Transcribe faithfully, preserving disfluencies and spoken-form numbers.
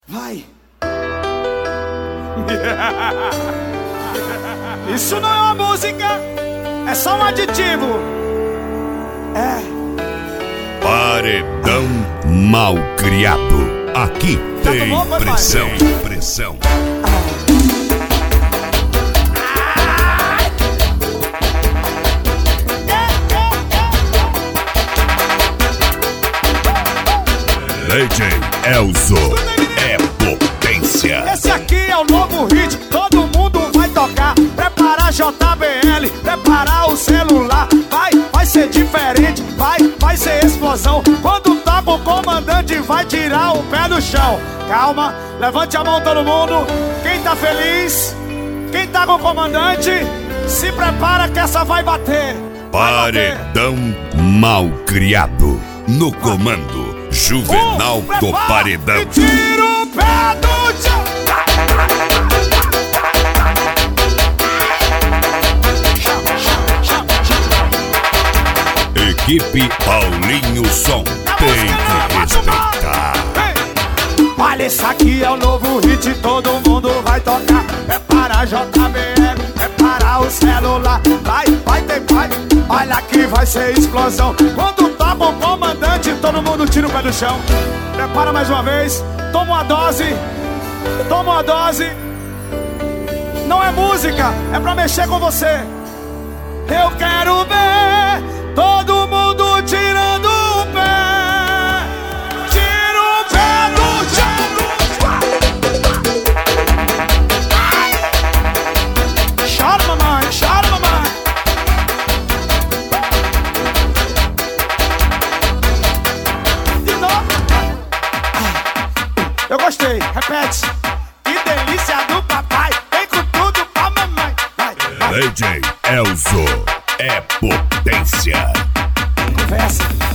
Vai. Isso não é uma música, é só um aditivo. É. Paredão Malcriado. Aqui tem tomou, pressão, pressão. D J Elzo é potência. Esse aqui é o novo hit, todo mundo vai tocar. Prepara J B L, prepara o celular. Vai, vai ser diferente, vai, vai ser explosão. Quando toca o comandante vai tirar o pé do chão. Calma, levante a mão todo mundo. Quem tá feliz, quem tá com o comandante, se prepara que essa vai bater. Vai bater. Paredão Malcriado. No comando Juvenal um, do Paredão. E tira o pé do chão. Equipe Paulinho Som tem que respeitar. Olha, esse aqui é o novo hit, todo mundo vai tocar. É para J B L, é para o celular. Vai, vai, tem, vai. Olha que vai ser explosão. Quando toca o comandante, todo mundo tira o pé do chão. Prepara mais uma vez, toma uma dose. Toma uma dose. Não é música, é pra mexer com você. Eu quero ver todo mundo tirando o pé. Tira o pé do chão. Chora, mamãe, chora, mamãe. De novo. Eu gostei, repete. Que delícia do papai. Vem com tudo pra mamãe. Vai, vai. D J Elzo é potência. Conversa.